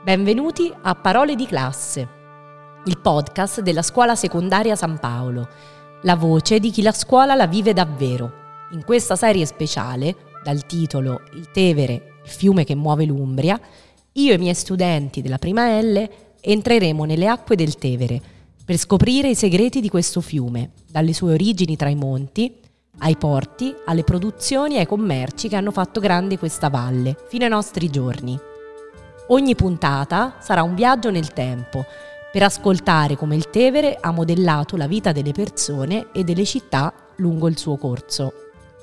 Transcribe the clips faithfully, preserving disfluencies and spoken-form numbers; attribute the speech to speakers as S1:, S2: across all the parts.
S1: Benvenuti a Parole di classe, il podcast della scuola secondaria San Paolo, la voce di chi la scuola la vive davvero. In questa serie speciale, dal titolo Il Tevere, il fiume che muove l'Umbria, io e i miei studenti della prima L entreremo nelle acque del Tevere per scoprire i segreti di questo fiume, dalle sue origini tra i monti, ai porti, alle produzioni e ai commerci che hanno fatto grande questa valle, fino ai nostri giorni. Ogni puntata sarà un viaggio nel tempo, per ascoltare come il Tevere ha modellato la vita delle persone e delle città lungo il suo corso.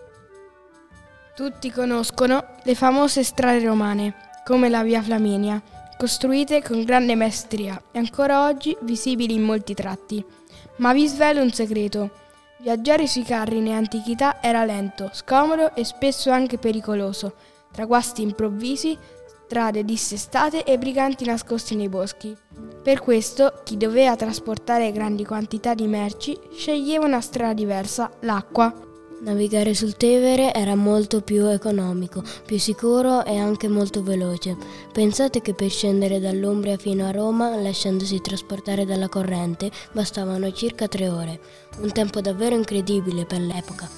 S2: Tutti conoscono le famose strade romane, come la Via Flaminia, costruite con grande maestria e ancora oggi visibili in molti tratti. Ma vi svelo un segreto: viaggiare sui carri in antichità era lento, scomodo e spesso anche pericoloso, tra guasti improvvisi, strade dissestate e briganti nascosti nei boschi. Per questo, chi doveva trasportare grandi quantità di merci sceglieva una strada diversa, l'acqua.
S3: Navigare sul Tevere era molto più economico, più sicuro e anche molto veloce. Pensate che per scendere dall'Umbria fino a Roma, lasciandosi trasportare dalla corrente, bastavano circa tre ore. Un tempo davvero incredibile per l'epoca.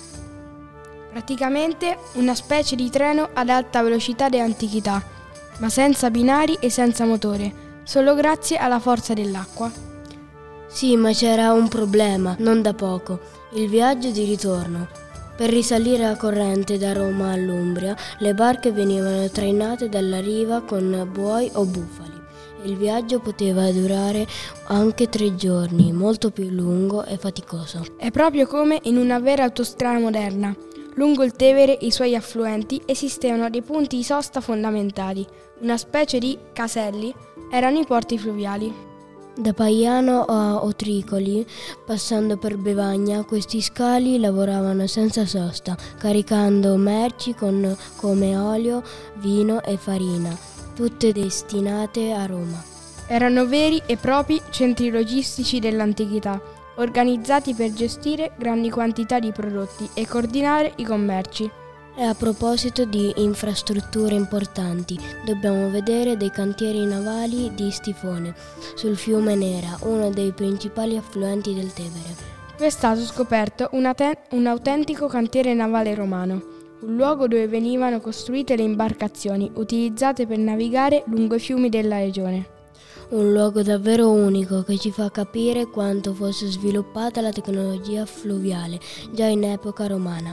S2: Praticamente una specie di treno ad alta velocità dell'antichità, ma senza binari e senza motore, solo grazie alla forza dell'acqua.
S3: Sì, ma c'era un problema, non da poco: il viaggio di ritorno. Per risalire la corrente da Roma all'Umbria, le barche venivano trainate dalla riva con buoi o bufali. Il viaggio poteva durare anche tre giorni, molto più lungo e faticoso.
S2: È proprio come in una vera autostrada moderna. Lungo il Tevere e i suoi affluenti esistevano dei punti di sosta fondamentali, una specie di caselli, erano i porti fluviali.
S3: Da Paiano a Otricoli, passando per Bevagna, questi scali lavoravano senza sosta, caricando merci con, come olio, vino e farina, tutte destinate a Roma.
S2: Erano veri e propri centri logistici dell'antichità, organizzati per gestire grandi quantità di prodotti e coordinare i commerci.
S3: E a proposito di infrastrutture importanti, dobbiamo vedere dei cantieri navali di Stifone, sul fiume Nera, uno dei principali affluenti del Tevere.
S2: È stato scoperto una te- un autentico cantiere navale romano, un luogo dove venivano costruite le imbarcazioni utilizzate per navigare lungo i fiumi della regione.
S3: Un luogo davvero unico che ci fa capire quanto fosse sviluppata la tecnologia fluviale già in epoca romana.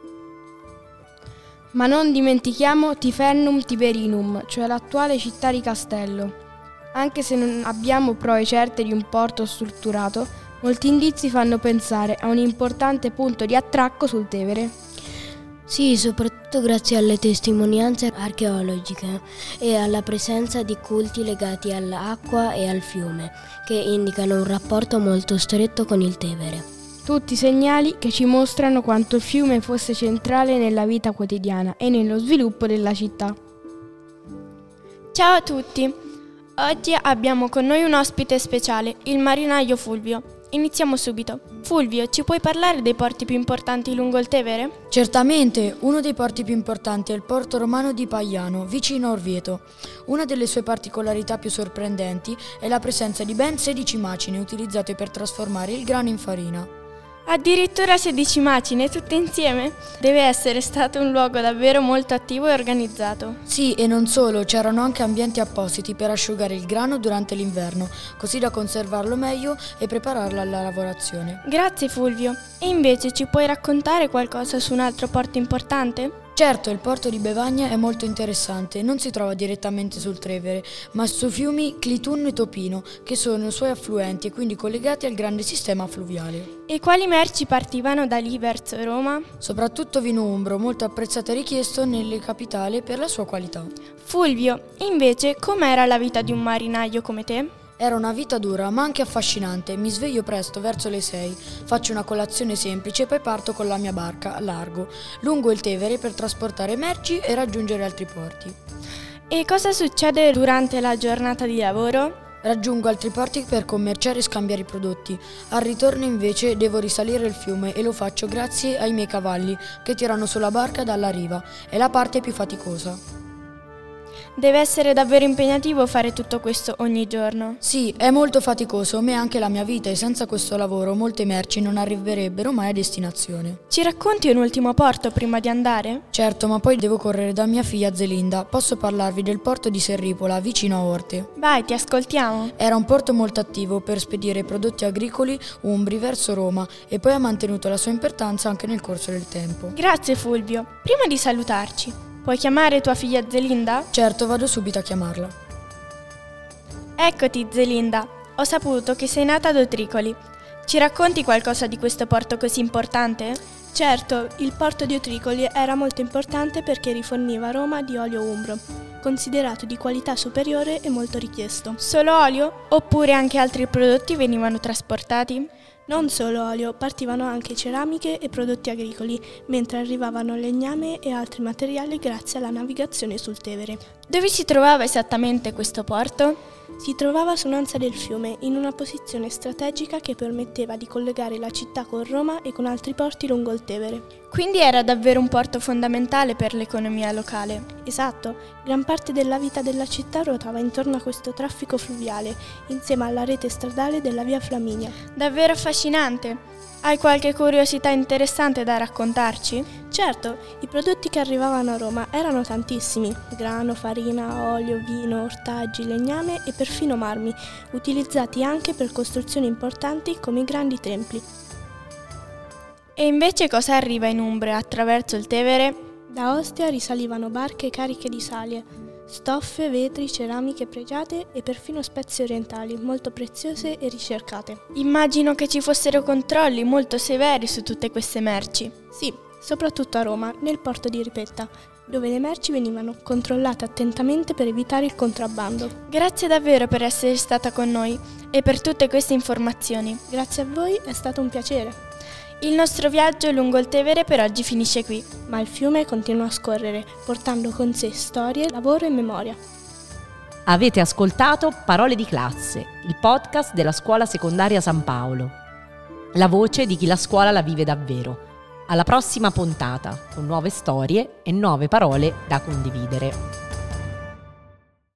S2: Ma non dimentichiamo Tifernum Tiberinum, cioè l'attuale città di Castello. Anche se non abbiamo prove certe di un porto strutturato, molti indizi fanno pensare a un importante punto di attracco sul Tevere.
S3: Sì, soprattutto grazie alle testimonianze archeologiche e alla presenza di culti legati all'acqua e al fiume, che indicano un rapporto molto stretto con il Tevere.
S2: Tutti segnali che ci mostrano quanto il fiume fosse centrale nella vita quotidiana e nello sviluppo della città.
S4: Ciao a tutti! Oggi abbiamo con noi un ospite speciale, il marinaio Fulvio. Iniziamo subito. Fulvio, ci puoi parlare dei porti più importanti lungo il Tevere?
S5: Certamente, uno dei porti più importanti è il porto romano di Paiano, vicino a Orvieto. Una delle sue particolarità più sorprendenti è la presenza di ben sedici macine utilizzate per trasformare il grano in farina.
S4: Addirittura sedici macine, tutte insieme? Deve essere stato un luogo davvero molto attivo e organizzato.
S5: Sì, e non solo, c'erano anche ambienti appositi per asciugare il grano durante l'inverno, così da conservarlo meglio e prepararlo alla lavorazione.
S4: Grazie Fulvio. E invece ci puoi raccontare qualcosa su un altro porto importante?
S5: Certo, il porto di Bevagna è molto interessante, non si trova direttamente sul Tevere, ma sui fiumi Clitunno e Topino, che sono i suoi affluenti e quindi collegati al grande sistema fluviale.
S4: E quali merci partivano da lì verso Roma?
S5: Soprattutto vino umbro, molto apprezzato e richiesto nelle capitali per la sua qualità.
S4: Fulvio, invece, com'era la vita di un marinaio come te?
S5: Era una vita dura, ma anche affascinante. Mi sveglio presto, verso le sei, faccio una colazione semplice e poi parto con la mia barca a largo, lungo il Tevere per trasportare merci e raggiungere altri porti.
S4: E cosa succede durante la giornata di lavoro?
S5: Raggiungo altri porti per commerciare e scambiare i prodotti. Al ritorno invece devo risalire il fiume e lo faccio grazie ai miei cavalli che tirano sulla barca dalla riva. È la parte più faticosa.
S4: Deve essere davvero impegnativo fare tutto questo ogni giorno.
S5: Sì, è molto faticoso, ma è anche la mia vita e senza questo lavoro molte merci non arriverebbero mai a destinazione.
S4: Ci racconti un ultimo porto prima di andare?
S5: Certo, ma poi devo correre da mia figlia Zelinda. Posso parlarvi del porto di Serripola, vicino a Orte.
S4: Vai, ti ascoltiamo.
S5: Era un porto molto attivo per spedire prodotti agricoli umbri verso Roma e poi ha mantenuto la sua importanza anche nel corso del tempo.
S4: Grazie Fulvio. Prima di salutarci, puoi chiamare tua figlia Zelinda?
S5: Certo, vado subito a chiamarla.
S4: Eccoti Zelinda, ho saputo che sei nata ad Otricoli. Ci racconti qualcosa di questo porto così importante?
S6: Certo, il porto di Otricoli era molto importante perché riforniva Roma di olio umbro, considerato di qualità superiore e molto richiesto.
S4: Solo olio? Oppure anche altri prodotti venivano trasportati?
S6: Non solo olio, partivano anche ceramiche e prodotti agricoli, mentre arrivavano legname e altri materiali grazie alla navigazione sul Tevere.
S4: Dove si trovava esattamente questo porto?
S6: Si trovava su un'ansa del fiume, in una posizione strategica che permetteva di collegare la città con Roma e con altri porti lungo il Tevere.
S4: Quindi era davvero un porto fondamentale per l'economia locale.
S6: Esatto, gran parte della vita della città ruotava intorno a questo traffico fluviale, insieme alla rete stradale della Via Flaminia.
S4: Davvero affascinante! Hai qualche curiosità interessante da raccontarci?
S6: Certo, i prodotti che arrivavano a Roma erano tantissimi: grano, farina, olio, vino, ortaggi, legname e perfino marmi, utilizzati anche per costruzioni importanti come i grandi templi.
S4: E invece cosa arriva in Umbria attraverso il Tevere?
S6: Da Ostia risalivano barche cariche di sale, stoffe, vetri, ceramiche pregiate e perfino spezie orientali, molto preziose e ricercate.
S4: Immagino che ci fossero controlli molto severi su tutte queste merci.
S6: Sì, soprattutto a Roma, nel porto di Ripetta, dove le merci venivano controllate attentamente per evitare il contrabbando.
S4: Grazie davvero per essere stata con noi e per tutte queste informazioni.
S6: Grazie a voi, è stato un piacere.
S4: Il nostro viaggio lungo il Tevere per oggi finisce qui.
S6: Ma il fiume continua a scorrere, portando con sé storie, lavoro e memoria.
S1: Avete ascoltato Parole di classe, il podcast della Scuola Secondaria San Paolo. La voce di chi la scuola la vive davvero. Alla prossima puntata, con nuove storie e nuove parole da condividere.